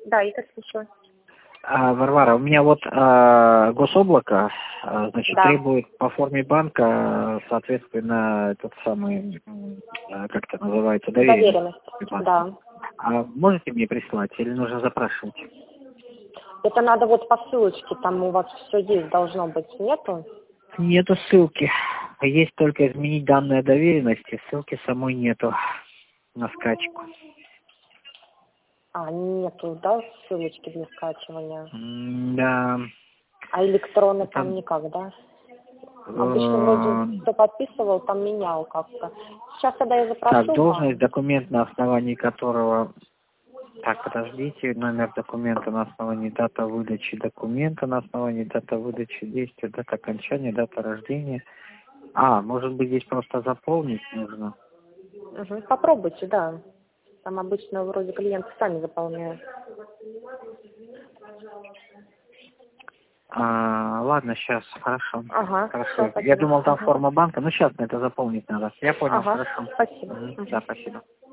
Да, я так слушаю. Варвара, у меня вот гособлако, значит, Да. требует по форме банка, соответственно, этот самый, как это называется, доверенность. Да. Можете мне прислать или нужно запрашивать? Это надо вот по ссылочке, там у вас все есть, должно быть, нету? Нету ссылки. Есть только изменить данные доверенности, ссылки самой нету на скачку. Нету, да, ссылочки для скачивания? Да. А электронно там никак, да? Обычно вроде кто подписывал, там менял как-то. Сейчас, когда я запрошу... Так, должность, документ, на основании которого... Так, подождите, номер документа на основании дата выдачи документа, на основании дата выдачи действия, дата окончания, дата рождения. Может быть, здесь просто заполнить нужно? Угу. Попробуйте, да. Там обычно вроде клиенты сами заполняют. Ладно, сейчас, хорошо. Ага, Хорошо. все, Я спасибо. думал, там форма банка, сейчас это заполнить надо. Я понял, Ага, хорошо. спасибо. Да, спасибо.